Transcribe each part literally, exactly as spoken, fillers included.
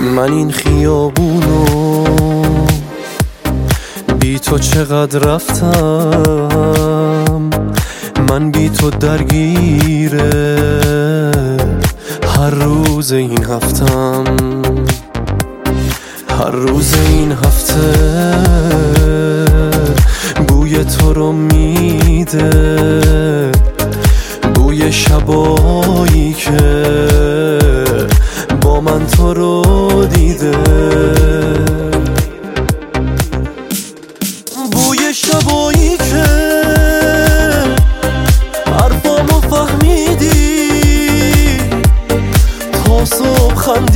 من این خیابونو بی تو چقدر رفتم، من بی تو درگیره هر روز این هفتم، هر روز این هفته بوی تو رو میده، بوی شبایی که با من تو رو دیده، بوی شبایی که حرفامو فهمیدی، تا صبح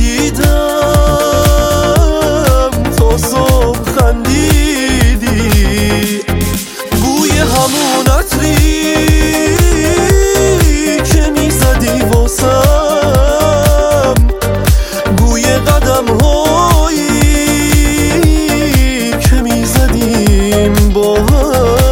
خندیدم، تا صبح خندیدی، بوی همون عطری که میزدی واسم، بوی قدم هایی که میزدیم با هم.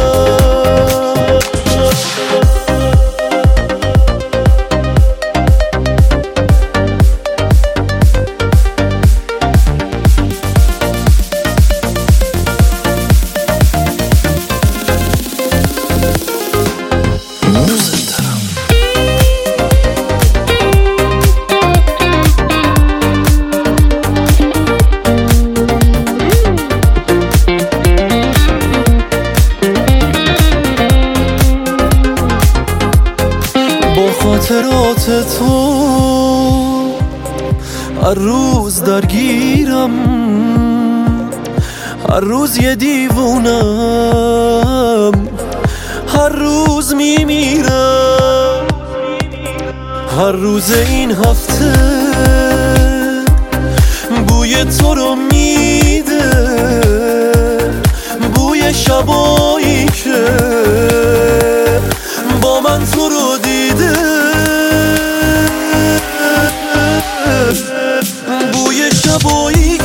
با خاطرات تو هر روز درگیرم، هر روز یه دیوونم، هر روز میمیرم، هر روز این هفته بوی تو رو میده، بوی شبایی که با من تو رو دیده، بوی شبایی